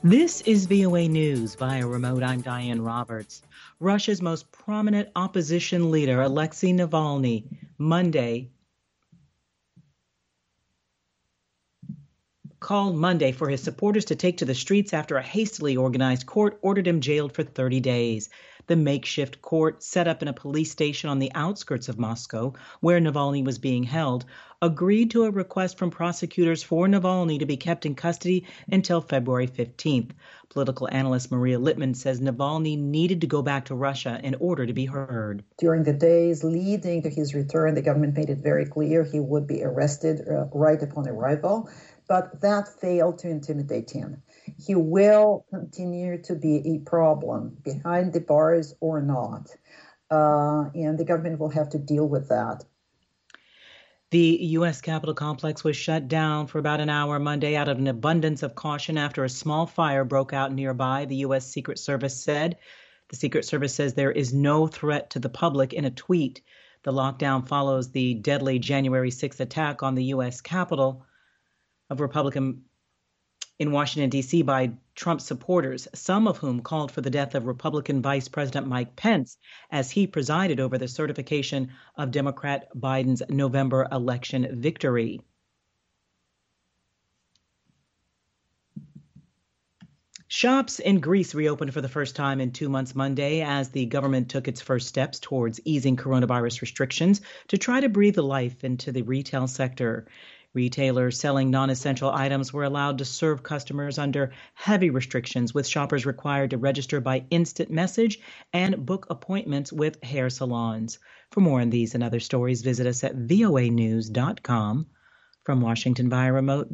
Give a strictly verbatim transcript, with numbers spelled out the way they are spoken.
This is V O A News via remote. I'm Diane Roberts. Russia's most prominent opposition leader, Alexei Navalny, Monday called Monday for his supporters to take to the streets after a hastily organized court ordered him jailed for thirty days. The makeshift court, set up in a police station on the outskirts of Moscow, where Navalny was being held, agreed to a request from prosecutors for Navalny to be kept in custody until February fifteenth. Political analyst Maria Littman says Navalny needed to go back to Russia in order to be heard. During the days leading to his return, the government made it very clear he would be arrested uh, right upon arrival, but that failed to intimidate him. He will continue to be a problem behind the bars or not, uh, and the government will have to deal with that. The U S Capitol complex was shut down for about an hour Monday out of an abundance of caution after a small fire broke out nearby, the U S Secret Service said. The Secret Service says there is no threat to the public in a tweet. The lockdown follows the deadly January sixth attack on the U S Capitol of Republican in Washington, D C by Trump supporters, some of whom called for the death of Republican Vice President Mike Pence as he presided over the certification of Democrat Biden's November election victory. Shops in Greece reopened for the first time in two months Monday as the government took its first steps towards easing coronavirus restrictions to try to breathe life into the retail sector. Retailers selling non-essential items were allowed to serve customers under heavy restrictions, with shoppers required to register by instant message and book appointments with hair salons. For more on these and other stories, visit us at voa news dot com. From Washington via remote,